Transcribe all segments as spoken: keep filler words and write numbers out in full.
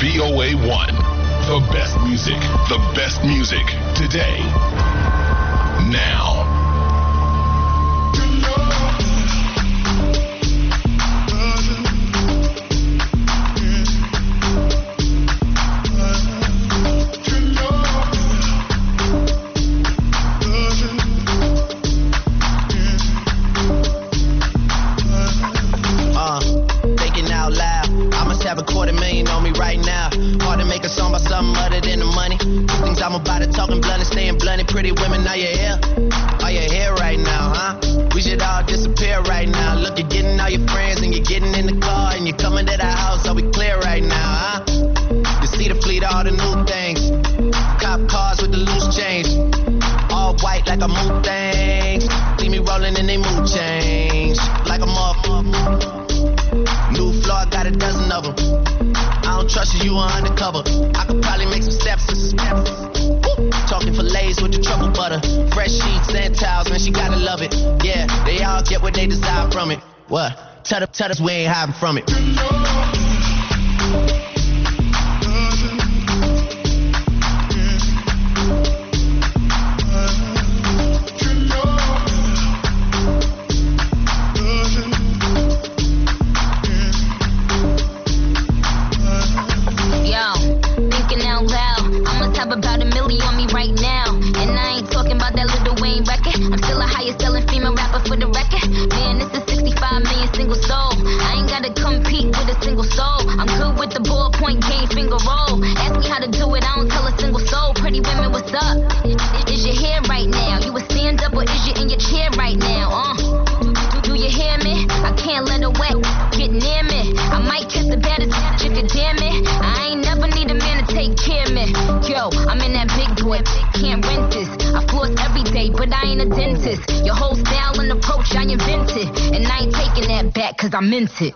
V O A one. The best music, the best music today, now. Have a quarter million on me right now. Hard to make a song about something other than the money. Two things I'm about to talking blunt and staying blunt. Pretty women, are you here? Are you here right now, huh? We should all disappear right now. Look, you're getting all your friends and you're getting in the car and you're coming to the house. Are we clear right now, huh? You see the fleet, all the new things. Cop cars with the loose change. All white like a mood things. See me rolling and they mood change. Like a motherfucker. New floor, I got a dozen of them. I don't trust you, you are undercover. I could probably make some steps and some steps. Woo. Talking fillets with the truffle butter. Fresh sheets and towels, man, she gotta love it. Yeah, they all get what they desire from it. What? Tell, tell us we ain't hiding from it. Cause I meant it.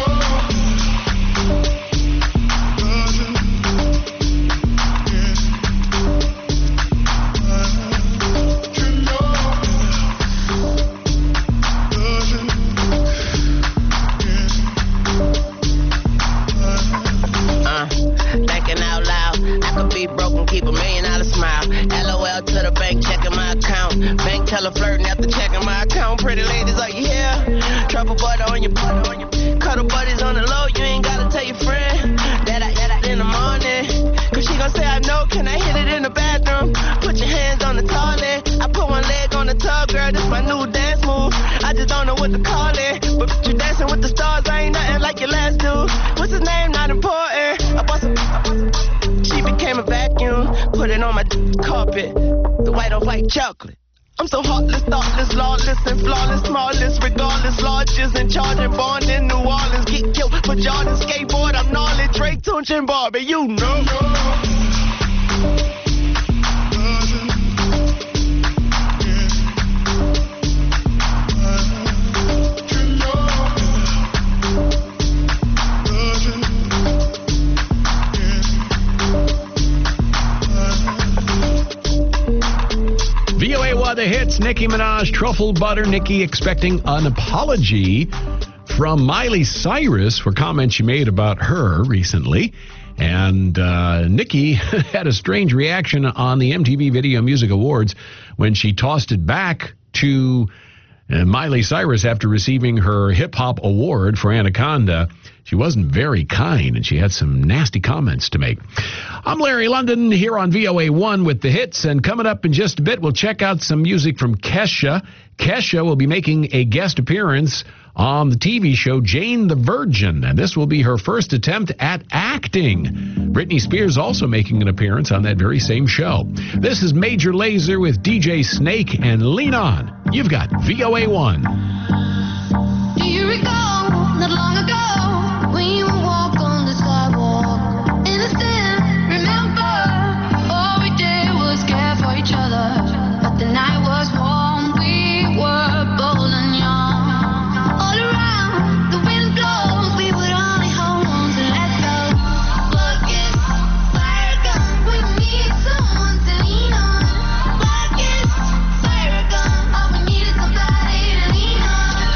Chocolate. I'm so heartless, thoughtless, lawless, and flawless, smallest, regardless, largest, and charging, born in New Orleans, get killed for Jordan, skateboard, I'm gnarly, Drake, Tunch, and Barbie, you know. The hits, Nicki Minaj, Truffle Butter. Nicki expecting an apology from Miley Cyrus for comments she made about her recently. And uh, Nicki had a strange reaction on the M T V Video Music Awards when she tossed it back to uh, Miley Cyrus after receiving her hip-hop award for Anaconda. She wasn't very kind, and she had some nasty comments to make. I'm Larry London here on V O A one with the hits, and coming up in just a bit, we'll check out some music from Kesha. Kesha will be making a guest appearance on the T V show Jane the Virgin, and this will be her first attempt at acting. Britney Spears also making an appearance on that very same show. This is Major Lazer with D J Snake and Lean On. You've got V O A one. Do you recall not long ago when you would walk on the sidewalk? Innocent, remember, all we did was care for each other. But the night was warm, we were bold and young. All around, the wind blows, we would only hold on to let go. Buckets, fire gun, we need someone to lean on. Buckets, fire gun, all we need is somebody to lean on.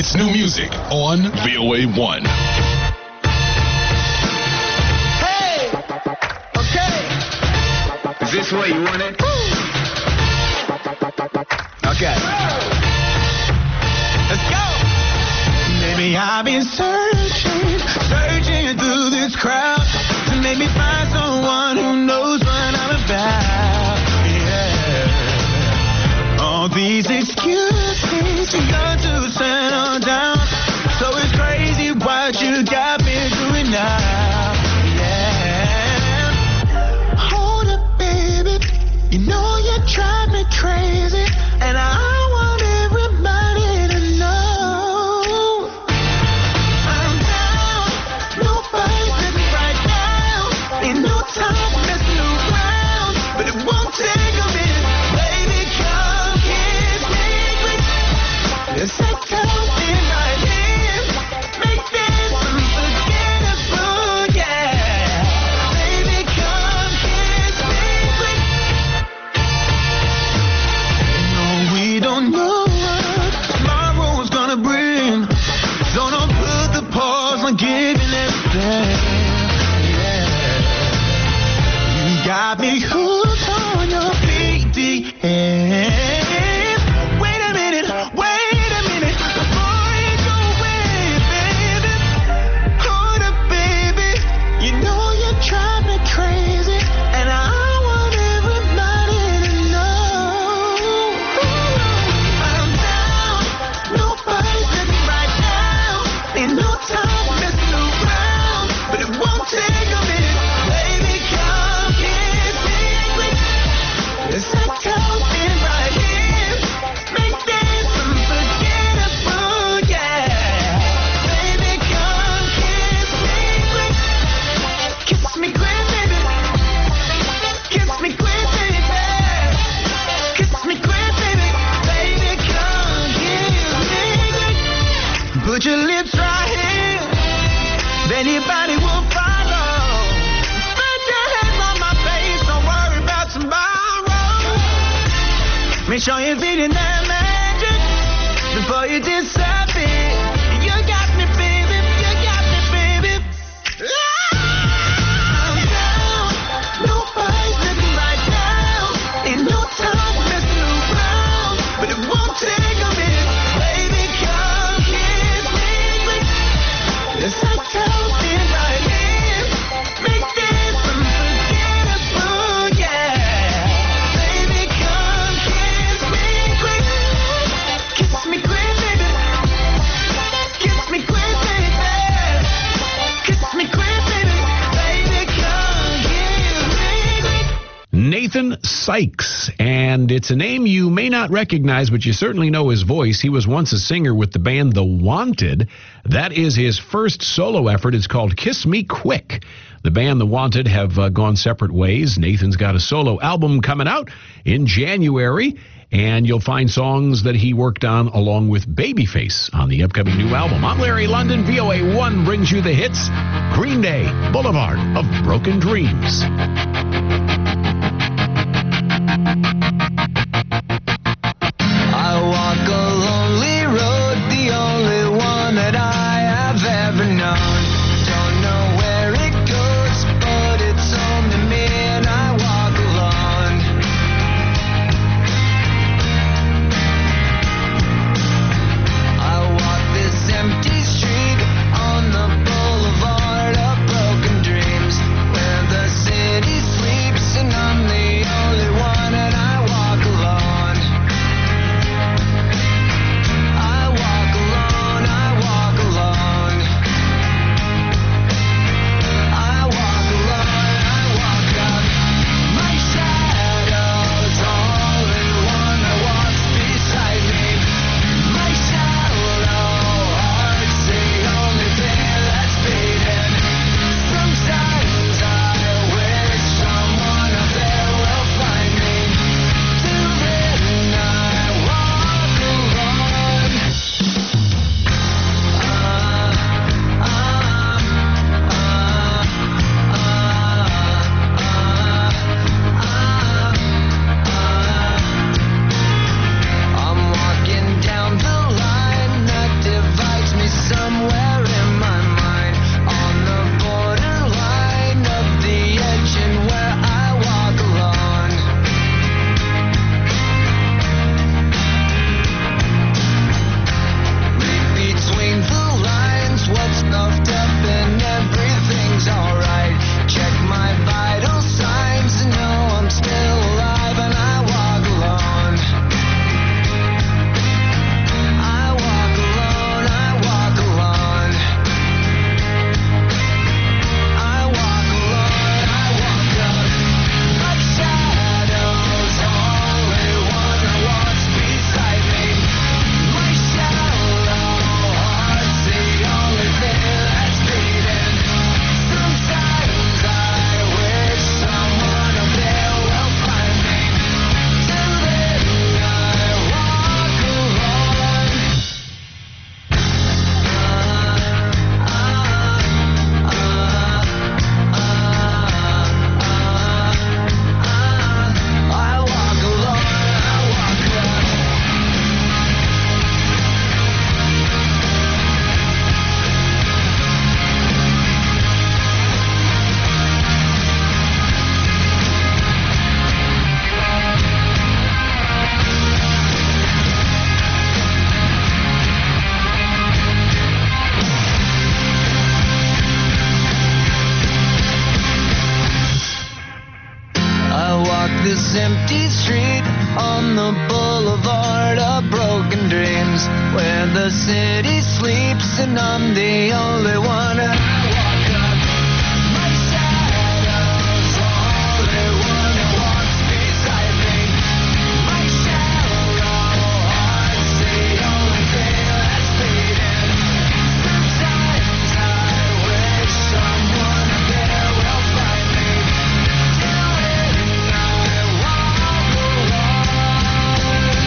It's new music on V O A one. Hey! Okay! Is this what you wanted? Okay. Let's go! Maybe I've been searching, searching through this crowd to maybe find someone who knows what I'm about. Yeah. All these excuses to go to settle down. So it's crazy what you got me doing now. Yeah. Hold up, baby. You know you drive me crazy, and I want everybody to know I'm down. Nobody's living right now. Ain't no time for messing around, but it won't take a minute. Baby, come kiss me quick. Let's take something right here. Make this unforgettable, yeah. Baby, come kiss me quick. No, we don't know what tomorrow's gonna bring, so don't put the pause on giving everything. Yeah, you got me hooked on your B D S. Wait a minute, wait a minute before you go away, baby. Hold up, baby. You know you drive me crazy, and I want everybody to know I'm down. Nobody's living right now. Ain't no time for messing around, but it won't take a minute. Baby, come kiss me quick. Let's take something right here. Make this unforgettable, yeah. Baby, come kiss me quick. Kiss me quick, baby. Kiss me quick, baby. Kiss me quick, baby. Baby, come kiss me quick. Put your lips right here. Anybody will follow. Put your hands on my face. Don't worry about tomorrow. Make sure you're feeling that magic before you disappear. You got me, baby. You got me, baby. I'm down. Nobody's living right now. Ain't no time for messing around, but it won't take a minute. Baby, come kiss me quick. Let's take something right here. Make this unforgettable, yeah. Baby, come kiss me quick. Kiss me quick, baby. Kiss me quick, baby. Kiss me quick, baby. Baby, come kiss me quick. Nathan Sykes, and it's a name you may not recognize, but you certainly know his voice. He was once a singer with the band The Wanted. That is his first solo effort. It's called Kiss Me Quick. The band The Wanted have uh, gone separate ways. Nathan's got a solo album coming out in January, and you'll find songs that he worked on along with Babyface on the upcoming new album. I'm Larry London. V O A one brings you the hits. Green Day, Boulevard of Broken Dreams. I walk a lonely road, the only one that I have ever known. Don't know where it goes, but it's home to me, and I walk alone. I walk this empty street on the boulevard of broken dreams, where the city sleeps I'm the only one. I walk up, my shadow's only one that walks beside me. My shallow heart's the only thing that's beating. Sometimes I wish someone there will find me. Till then I walk alone.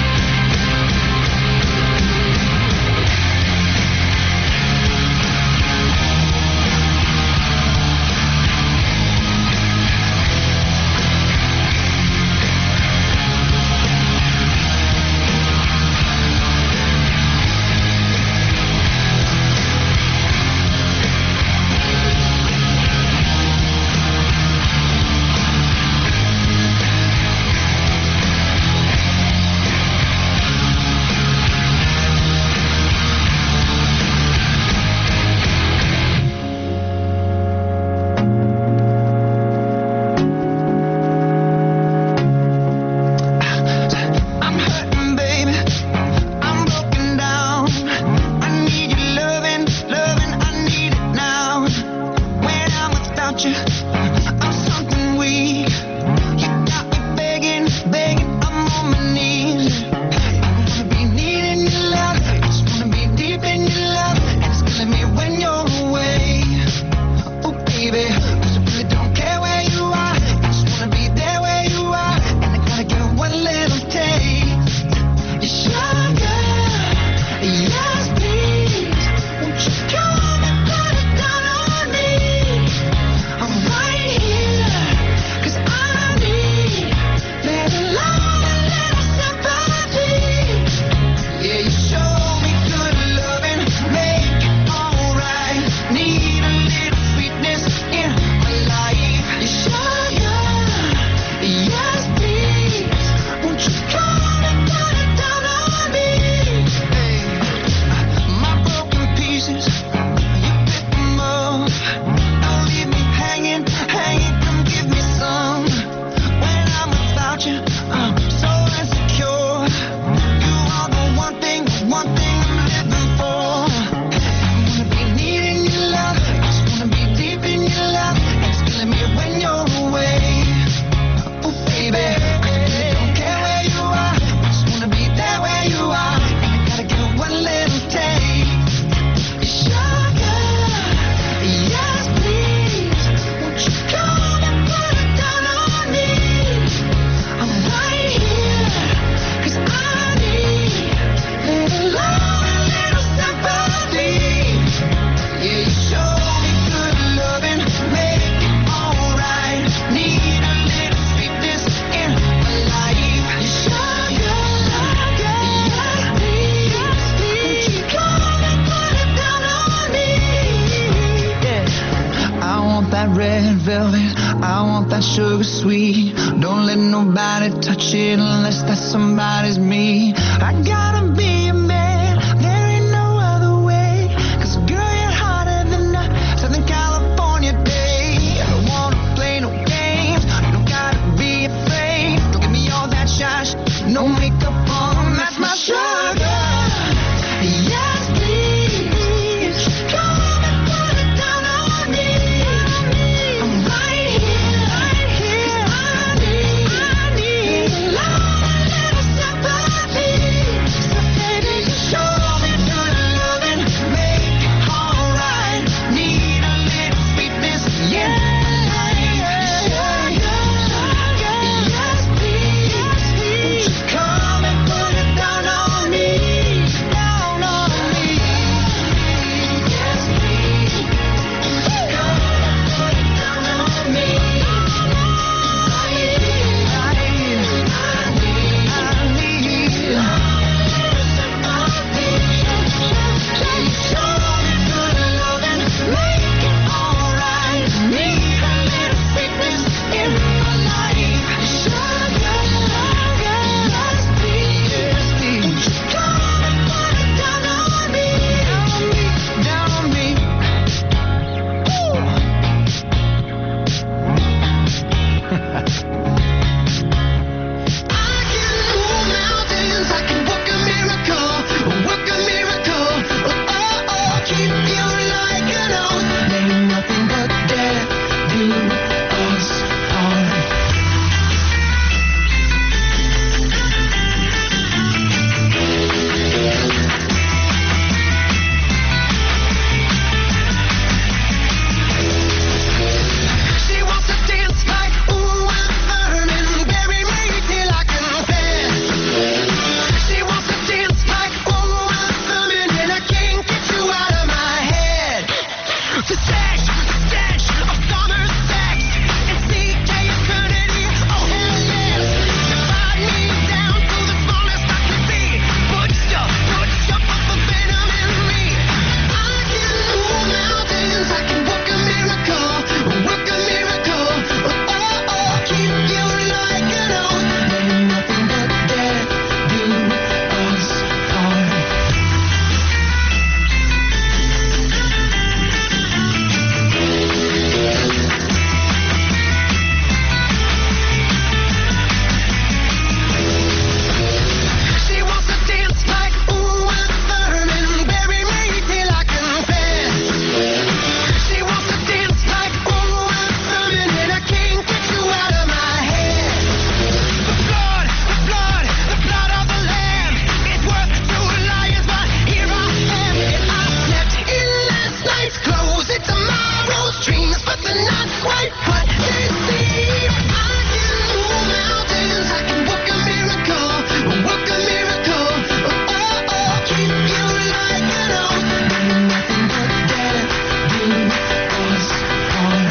I'm hurting, baby. I'm broken down. I need your loving, loving. I need it now. When I'm without you, I'm something weak. You got me begging, begging. I'm on my knees. I wanna be needing your love. I just wanna be deep in your love. And it's killing me when you're away. Oh, baby, 'cause I really don't care where you are. I just wanna be there where you are. And I gotta get one little taste. Your sugar, yes, please. Won't you come and put it down on me? I'm right here, 'cause I need little love, a little sympathy. Yeah, you show me good loving, make it alright. Need a little sweetness in my life. Your sugar, yes, please. Won't you come and put it down on me? Hey, my broken pieces, you pick them up. Don't leave me hanging, hanging. Come give me some. When I'm without you, I'm so insecure. You are the one thing, the one thing I'm living for. I wanna be needing your love. I just wanna be deep in your love. And it's killing me when you're away. Oh, baby, 'cause I really don't care where you are. I just wanna be there where you are. And I gotta get one little taste. Your sugar, yes, please. Won't you come and put it down on me? I'm right here, 'cause I need little love, a little sympathy. Yeah, you show me good loving, make it alright. Need a little sweetness in my life. Your sugar, yes, please. Won't you come and put it down on me? Yeah. I want that red velvet, I want that sugar sweet. Don't let nobody touch it unless that somebody's me. I gotta be a man, there ain't no other way. 'Cause girl, you're hotter than a Southern California day. I don't wanna play no games, you don't gotta be afraid. Don't give me all that shy shit, no makeup on, that's my sugar. Yes, please. Come and put it down on me. I'm right here, 'cause I need, I need love, a little sympathy. keep you like an oath. Ain't nothing but death do us part. She wants to dance like ooh and Thurman, bury me till I confess. She wants to dance like ooh and Thurman, and I can't get you out of my head. The stash, the stash of summer sex and C K eternity, oh hell yes. Divide me down to the smallest I can be. Put ya, put ya, put the venom in me. I can move mountains, I can work a miracle, work a miracle. Oh, oh, oh, keep you like an oath. Ain't nothing but death do us part. She wants to dance like ooh and Thurman, bury me till I confess. She wants to dance like ooh and Thurman, and I can't get you out of my head. The blood, the blood, the blood of the lamb is worth two lions, but here I am, and I slept in last night's clothes. It's tomorrow's dreams, but they're not quite what they seem. I can move mountains, I can work a miracle, work a miracle. Oh, oh, oh, keep you like an oath. Ain't nothing but death do us part.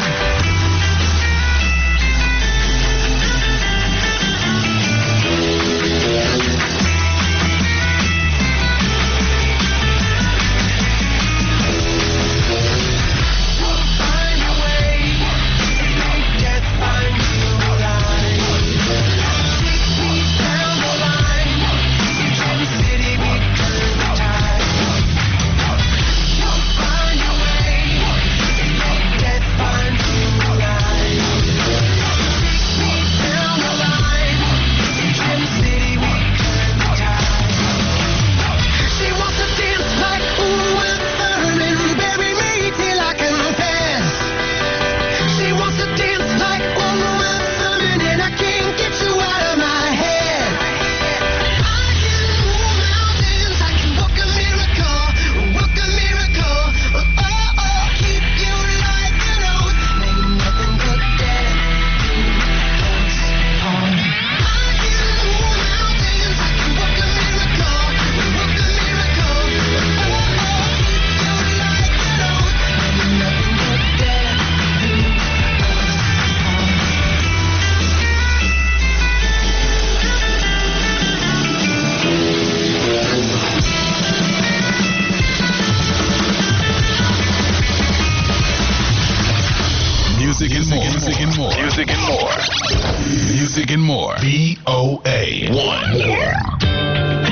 Find a way to make death find you alive. Take me down the line, in Kansas City we turn the tide. You'll find a way to make death find you alive. Take me down the line, in Kansas City we turn the tide. She wants to dance like ooh and Thurman, bury me till I confess. She wants to dance like ooh and Thurman, and I can't get you out of my head. I can move mountains, I can work a miracle, work a miracle. Oh, oh, oh, keep you like an oath. Ain't nothing but death do us part. I can move mountains, I can work a miracle, work a miracle. Oh, oh, keep you like an oath. Ain't nothing but death do us part. Music and more. Music and more. Music and more. Music and more. B O A one.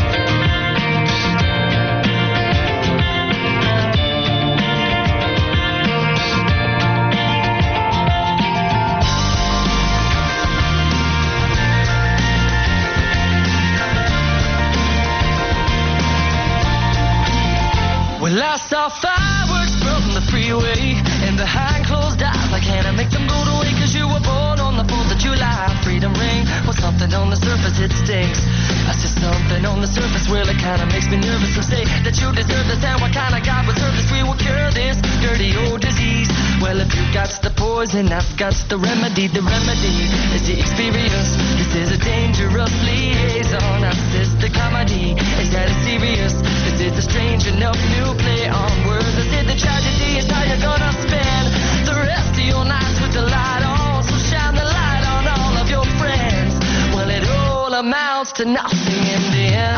Well, I saw fireworks from the freeway, and behind closed eyes, I can't make them go away, cause you were born on the fourth of July. Freedom ring, well, something on the surface, it stinks. I see something on the surface, well, it kinda makes me nervous. So say that you deserve this, and what kind of God would serve this? We will cure this dirty old disease. Well, if you got the poison, I've got the remedy. The remedy is the experience. This is a dangerous liaison. I says the comedy, is that it's serious? This is a strange enough new play on words. I said the tragedy is how you're gonna spend the rest of your nights with the light on. So shine the light on all of your friends. Well, it all amounts to nothing in the end.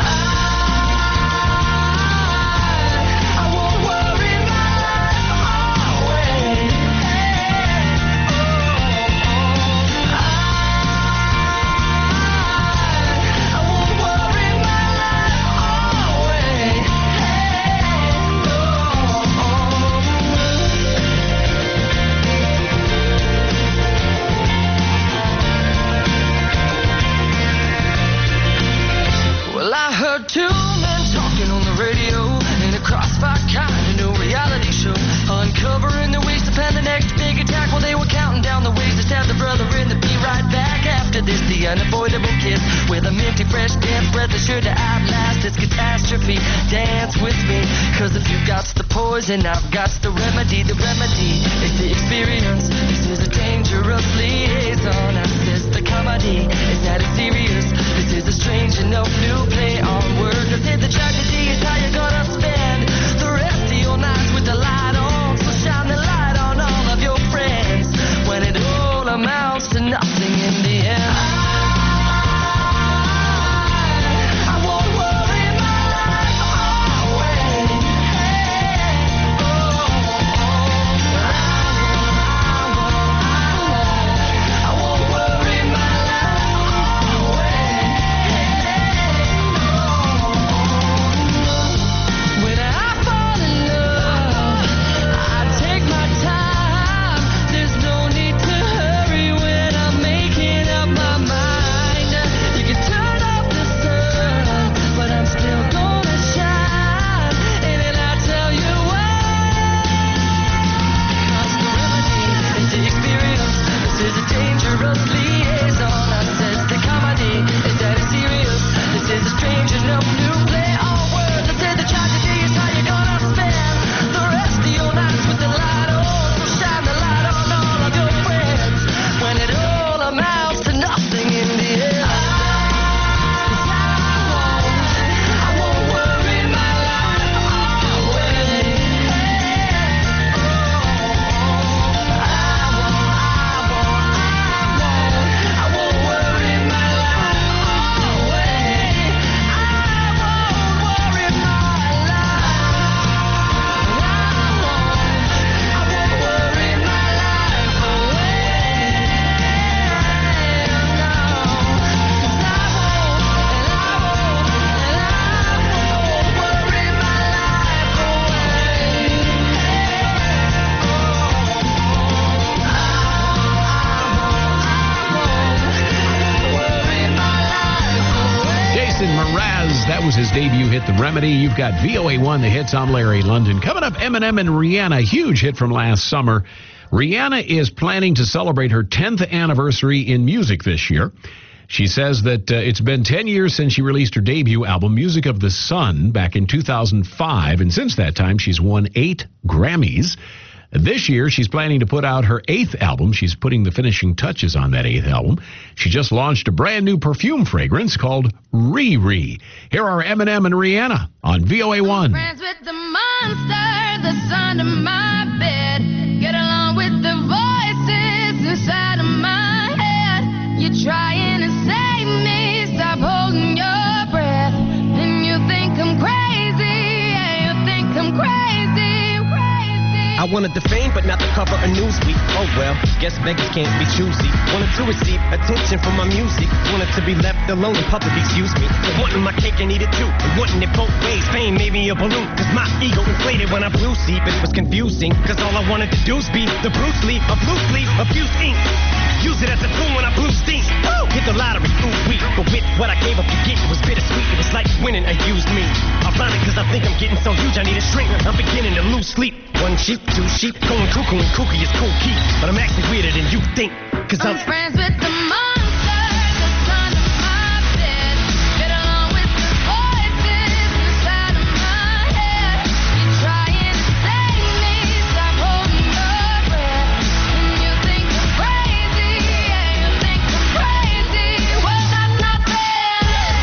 I won't worry my life away. I won't worry my life away. they're sure to outlast its catastrophe. Dance with me, cause if you've got the poison, I've got the remedy. The remedy is the experience. This is a dangerous liaison. And this the comedy, is that it's serious? This is a strange enough new play on words. This is the tragedy, is how you're gonna spend the rest of your nights with the light on. So shine the light on all of your friends when it all amounts to nothing in the end. That was his debut hit, The Remedy. You've got V O A one, the hits. I'm Larry London. Coming up, Eminem and Rihanna, huge hit from last summer. Rihanna is planning to celebrate her tenth anniversary in music this year. She says that uh, it's been ten years since she released her debut album, Music of the Sun, back in two thousand five. And since that time, she's won eight Grammys. This year, she's planning to put out her eighth album. She's putting the finishing touches on that eighth album. She just launched a brand new perfume fragrance called Riri. Here are Eminem and Rihanna on V O A one. Friends with the monster that's under my bed. Get along with the voices inside of my head. You're trying to save me. Stop holding your breath. And you think I'm crazy. Yeah, you think I'm crazy. I wanted the fame, but not the cover of Newsweek. Oh well, guess beggars can't be choosy. Wanted to receive attention from my music. Wanted to be left alone in public, excuse me. But wanting my cake and eat it too. And wanting it both ways. Fame made me a balloon. Cause my ego inflated when I blew sleep. And it was confusing. Cause all I wanted to do was be the Bruce Lee of blue sleep, abuse ink. Use it as a tool when I blew steam. Woo! Hit the lottery, ooh wee. But with what I gave up to get, it was bittersweet. It was like winning a used me. Ironic, cause I think I'm getting so huge I need a shrink. I'm beginning to lose sleep. One sheep, two sheep, going cuckoo and kooky is cool key. But I'm actually weirder than you think. Cause I'm, I'm friends with the monster that's under my bed. Get along with the voices inside of my head. You're trying to save me. Stop holding your breath. And you think I'm crazy. Yeah, you think I'm crazy. Well, that's not fair.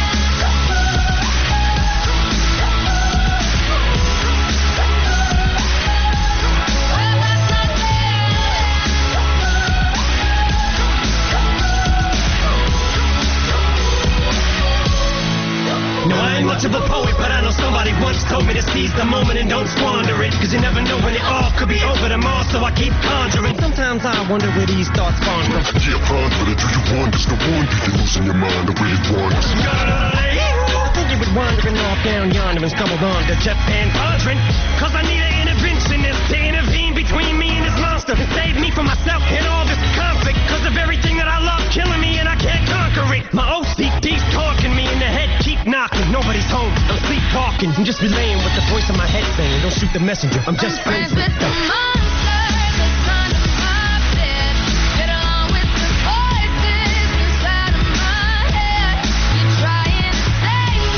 no, I ain't much of a poet, but I know somebody once told me to seize the moment and don't squander it. Cause you never know when it all could be over tomorrow, so I keep conjuring. Sometimes I wonder where these thoughts spawn from. Yeah, ponder it. Do you want this? The one you can lose in your mind the way it wanders. I think you were wandering off down yonder and stumbled on to Japan Pondering. Cause I need an interventionist to intervene between me and this monster and save me from myself and all this conflict. Cause of everything that I love killing me and I can't conquer it. My O C D's talking me in the head, keep knocking. Nobody's home, I'm sleepwalking. I'm just relaying what the voice in my head saying. Don't shoot the messenger, I'm just I'm friends friends with the monster that's under my bed. Get along with the voices inside of my head. You're trying to save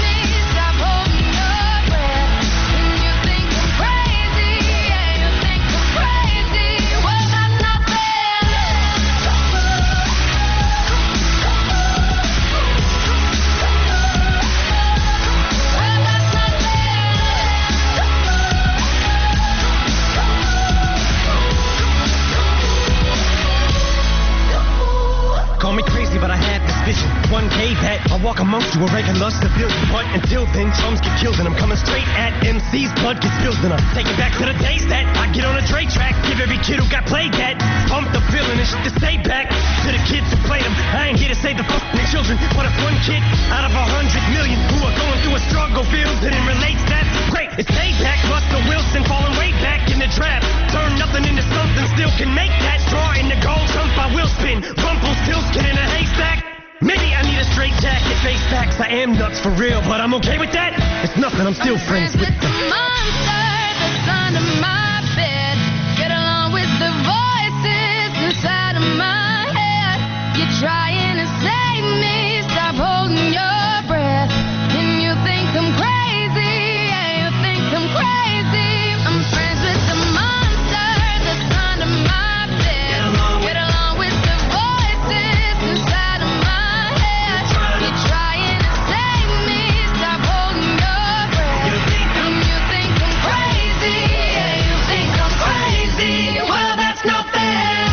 walk amongst you, a regular civilian. But until then, chums get killed and I'm coming straight at M C's. Blood gets spilled and I'm taking back to the days that I get on a Dre track. Give every kid who got played that. Pump the feeling and shit to say back to the kids who played them. I ain't here to save the fucking children, but if one kid out of a hundred million who are going through a struggle feels it and relates, that's great. It's payback. Russell Wilson falling way back in the draft. Turn nothing into something, still can make that. Draw in the gold, jump I will spin. Rumpelstiltskin in a haystack. Maybe I need a straight jacket, face facts. I am nuts for real, but I'm okay with that. It's nothing, I'm still friends with the monster that's under my bed. Get along with the voices inside of my head. You're trying to save me, stop holding your breath. And you think I'm crazy, yeah, you think I'm crazy. I'm friends with the monster that's under my bed. Get along with the voices inside of my head. You're trying to save me, stop holding your breath. And you think I'm crazy, yeah, you think I'm crazy. Well, that's not fair.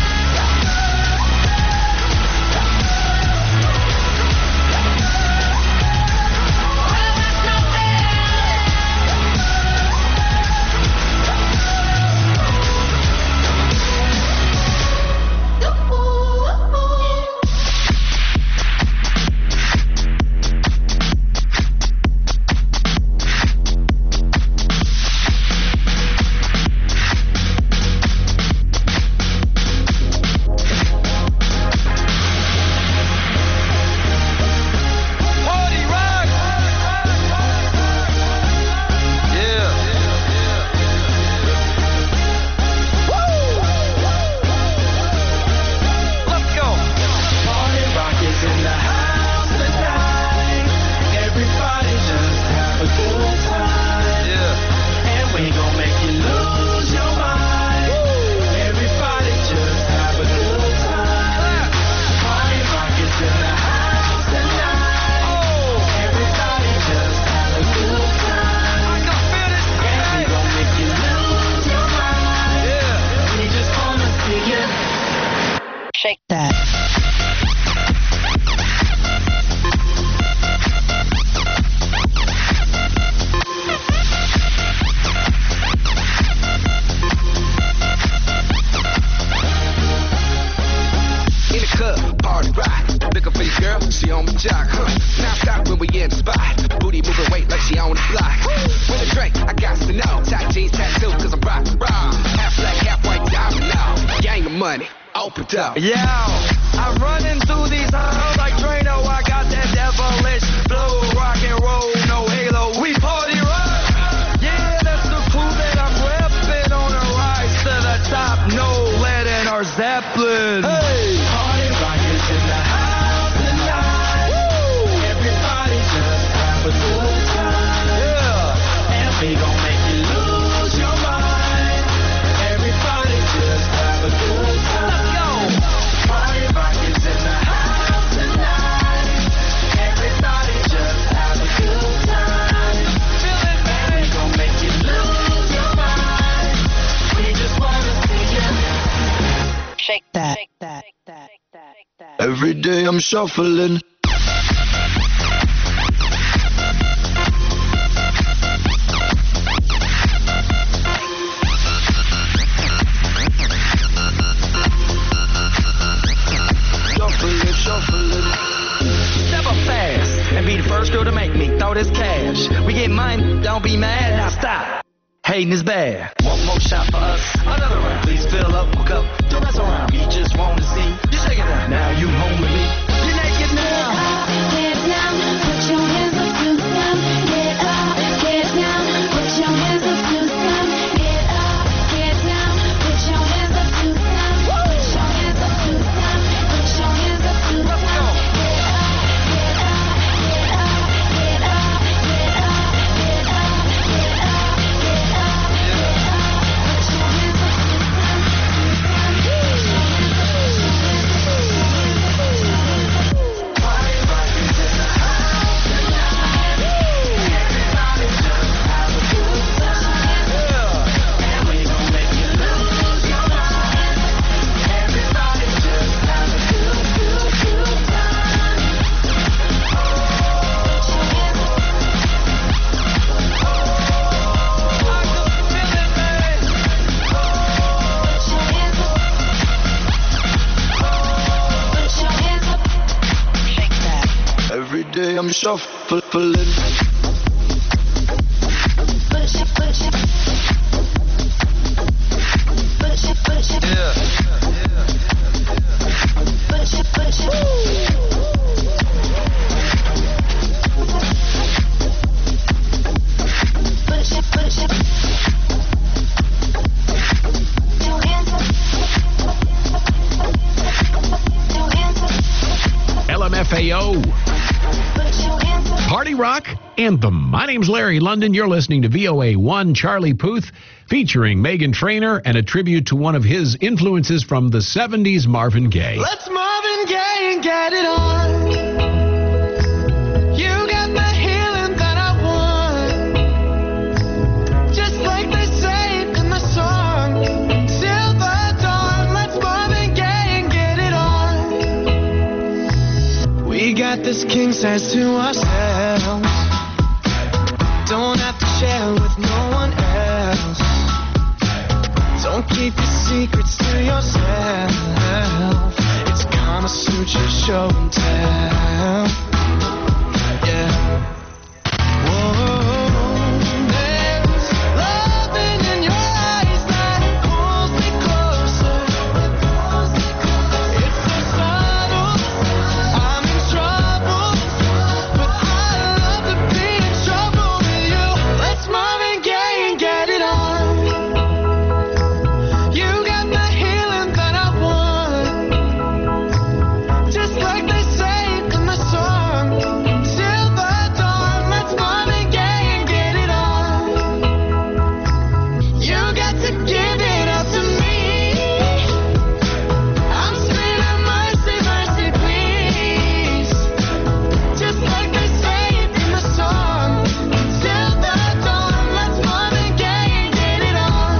Party rock! Yeah. Woo! Let's go. Party rock is in the house tonight. Everybody just have a good time. Yeah. And we gon' make you lose your mind. Everybody just have a good time. Party rock is in the house tonight. Oh. Everybody just have a good time. I can feel it. And we gon' make you lose your mind. Yeah. We just wanna see you. Shake that. In the club, party rock. Looking for your girl, she on my jock. Huh. Now stop when we in the spot. Booty moving weight like she on the block. With a drink, I got to know. Tight jeans, tattoo, cause I'm rock raw. Half black, half white, diamond now. Gang of money, open up. Yeah, I'm running through these halls like Drano. I got that devilish flow, rock and roll, no halo. We party rock. Yeah, that's the crew that I'm repping on a rise to the top. No lead in our Zeppelin. Hey, party rock is in the house tonight. Woo! Everybody just have a good time. Yeah, and we gon' make you lose your mind. Everybody just have a good time. Let's go. Party rock is in the house tonight. Everybody just have a good time. Feel it, baby. We gon' make you lose your mind. We just wanna see you. Shake that. Shake that. Shake that. Shake that. Shake that. Every day I'm shuffling. Shuffling, shuffling. Step up fast and be the first girl to make me throw this cash. We get mine, don't be mad, now stop. Hating is bad. One more shot for us, another round. Please fill up, hook up, don't mess around. We just wanna see you shake it out. Now you home with me. You naked now. Get down, put your hands up to the sun. Get up, get down, put your hands up to the sun. Get up, get down, put your hands up to the sun. Put your hands up to the sun. Put your hands up to the sun. Get up, get up, get up, get up, get up, get up, get up, get up, get up, get up. Put your hands up to the sun. I'm shuffling. Yeah. L M F A O. Party Rock Anthem. My name's Larry London. You're listening to V O A one. Charlie Puth featuring Meghan Trainor and a tribute to one of his influences from the seventies, Marvin Gaye. Let's Marvin Gaye and get it on. You got the healing that I want. Just like they say in the song. Silver dawn. Let's Marvin Gaye and get it on. We got this king size to ourselves. Don't have to share with no one else. Don't keep your secrets to yourself. It's Kama Sutra show and tell. Yeah. Whoa. There's loving in your eyes that pulls me closer. It's so subtle. I'm in trouble, but I love to be in trouble with you. Let's Marvin Gaye and get it on. You got the healing that I want. Just like they say in the song. Silver dawn. Let's Marvin Gaye and get it on. You got to give it up to me. I'm screaming mercy, mercy, please. Just like they say in the song. Silver dawn. Let's Marvin Gaye and get it on.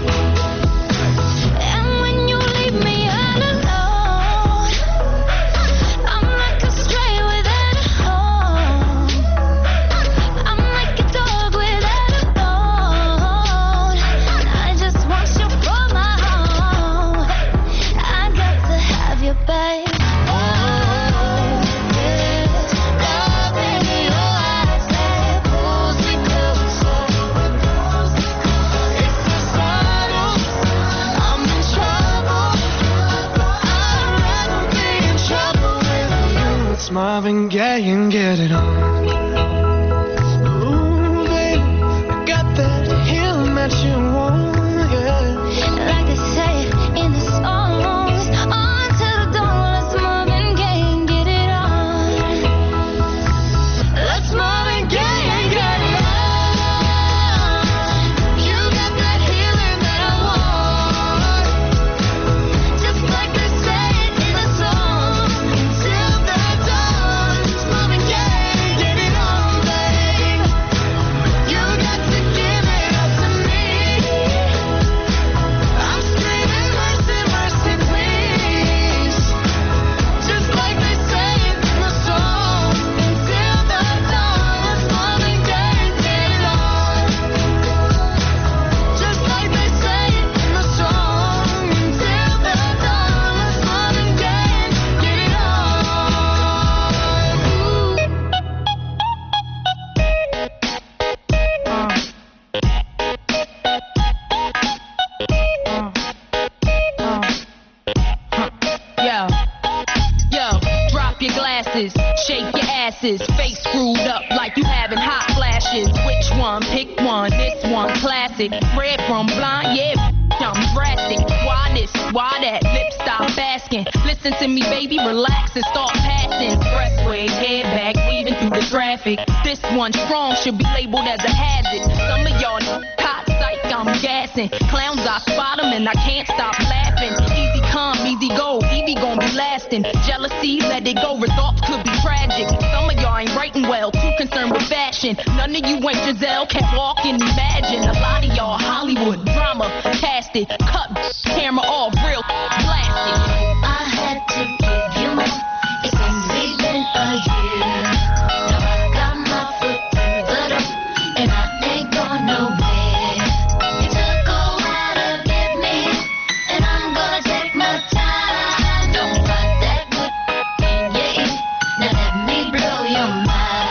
And when you leave me all alone, I'm like a stray without a home. I'm like a dog without a bone. I just want you for my home. I got to have you, babe. Oh, there's love in your eyes that pulls me closer. It's so subtle. I'm in trouble, but I'd rather be in trouble with you. It's Marvin Gaye and get it on. Ooh, baby, I got that healing that you want, yeah. Like they say in the songs, on to the dawn, let's Marvin Gaye and get it on. Let's Marvin Gaye and get it on. You got that healing that I want. Just like they say in the song. Silver dawn. Let's Marvin Gaye and get it on, babe. You got to give it up to me. I'm screaming mercy, mercy, please. Just like they say in the song. Silver dawn. Let's Marvin Gaye and get it on. Just like they say in the song. Silver dawn. Let's Marvin Gaye and get it on. Yo, yo, drop your glasses, shake your asses, face screwed up like you having hot flashes. Which one? Pick one. This one, classic. Red from blind, yeah, I'm drastic. Why this? Why that? Lip stop asking. Listen to me, baby, relax and start passing. Expressways, head back, weaving through the traffic. This one strong should be labeled as a hazard. Some of y'all hot psych, I'm gassing. Clowns, I spot 'em and I can't stop laughing. Easy come, easy go, Evie gon' be lasting. Jealousy, let it go, results could be tragic. Some of y'all ain't writing well, too concerned with fashion. None of you ain't Giselle, can't walk and imagine. A lot of y'all Hollywood drama, cast it, cut camera off, real blasted. I had to give you more. It seems we've been a year. Now I got my foot through the door, and I ain't going nowhere. It took a while to get me, and I'm gonna take my time. Don't fight that good in your ear. Now let me blow your mind.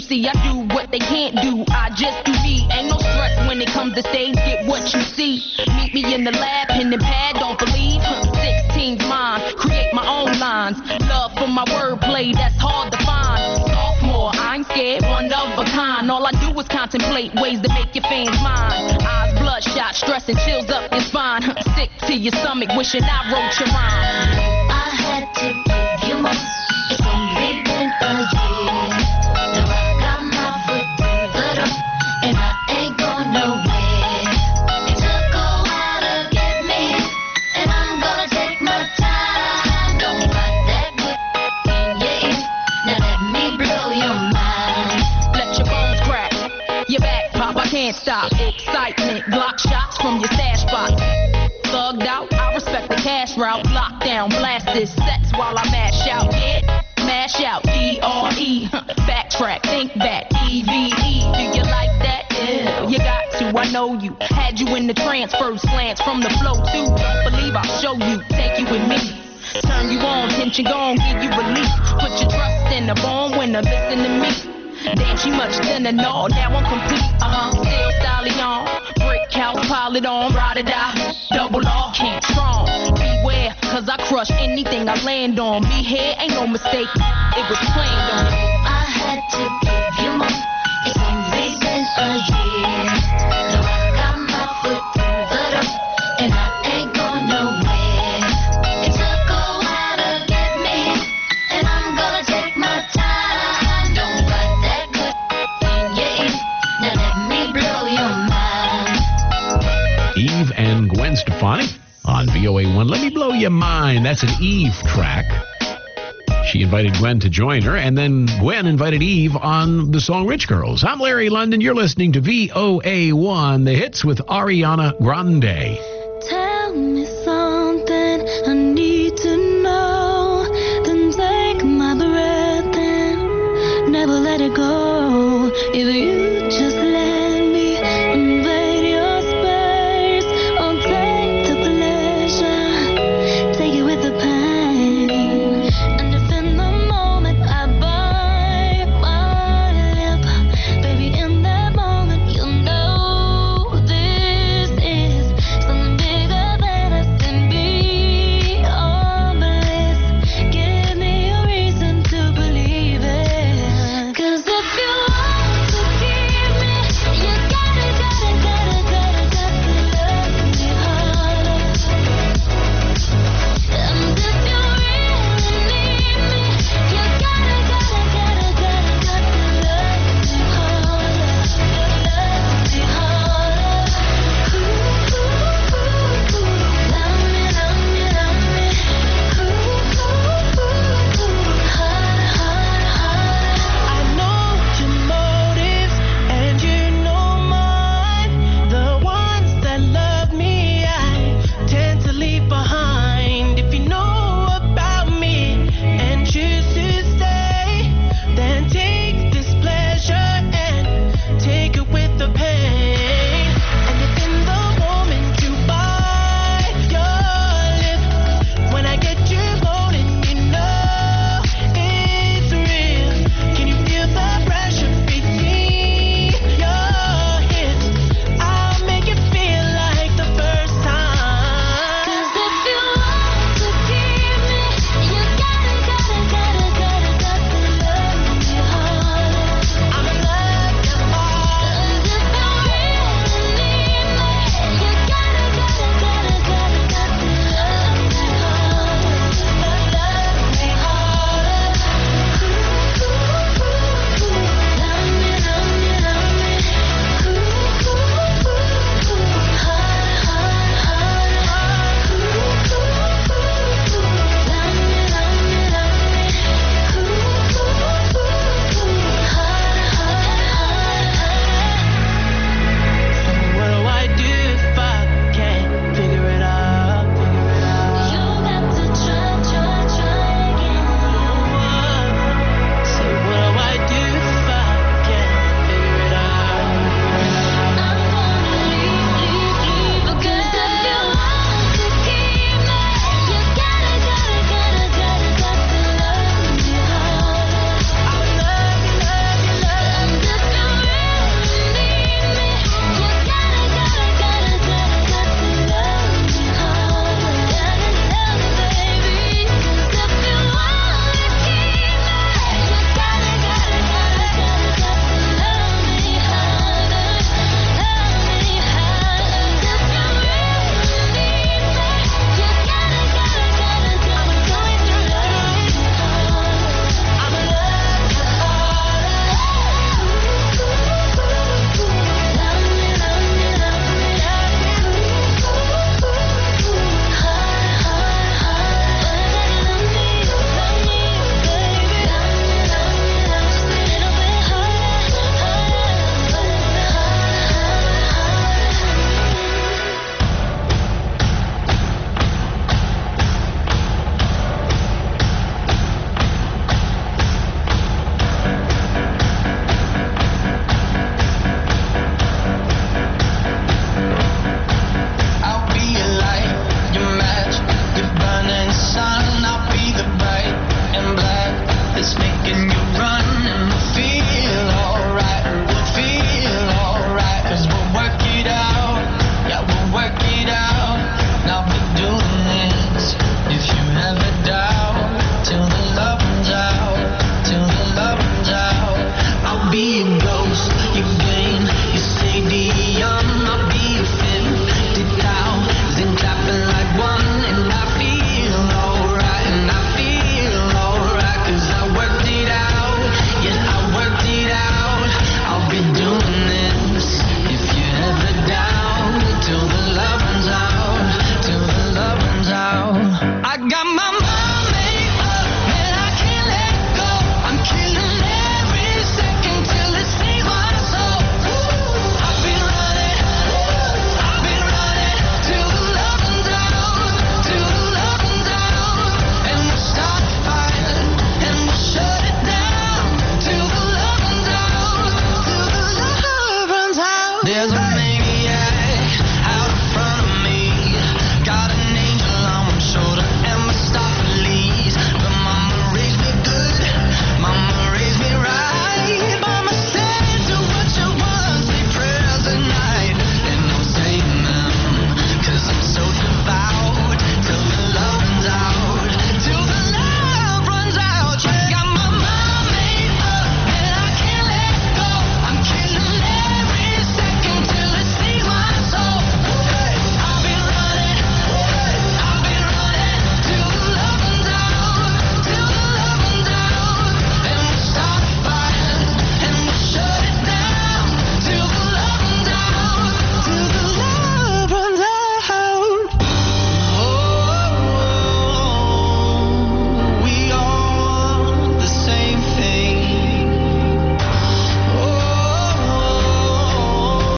see, I do what they can't do. I just do me. Ain't no stress when it comes to stage. Get what you see. Meet me in the lab, pen and pad. Don't believe. sixteen's mine. Create my own lines. Love for my wordplay. That's hard to find. Sophomore, I ain't scared. One of a kind. All I do is contemplate ways to make your fans mine. Eyes bloodshot, stress and chills up your spine. Sick to your stomach, wishing I wrote your rhyme. I had to give you more. It's only been a year. Now I got my foot through the door, and I ain't going nowhere. It took a while to get me, and I'm gonna take my time. Don't fight that good in your ear. Now let me blow your mind. Let your bones crack, your back pop, I can't stop. Excitement, Glock shots from your stash box. Thugged out, I respect the cash route. Lockdown, blast this sex while I mash out. Yeah, mash out, D R E. Backtrack, think back, E V E. Do you like that? Yeah, you got to, I know you. Had you in the trance, first glance from the flow too. Don't believe I'll show you, take you with me. Turn you on, tension gone, give you relief. Put your trust in the born winner, listen to me. Damn, she much thinner, no, now I'm complete. Uh-huh, still stallion. Brick house, pile it on, ride or die. Double R, can't strong. Beware, cause I crush anything I land on. Me here ain't no mistake, it was planned on. I had to give you more. It's only been a year. Now I got my foot through the door, and I ain't going nowhere. It took a while to get me, and I'm gonna take my time. Don't fight that good in your ear. Now let me blow your mind. Eve and Gwen Stefani on V O A one. Let me blow your mind. That's an Eve track. She invited Gwen to join her, and then Gwen invited Eve on the song Rich Girls. I'm Larry London. You're listening to V O A one, the hits with Ariana Grande. Tell me something I need to know. Then take my breath and never let it go. If you just let me invade your space, I'll take the pleasure, take it with the pain. And if in the moment I bite my lip, baby, in that moment you'll know this is something bigger than a There's a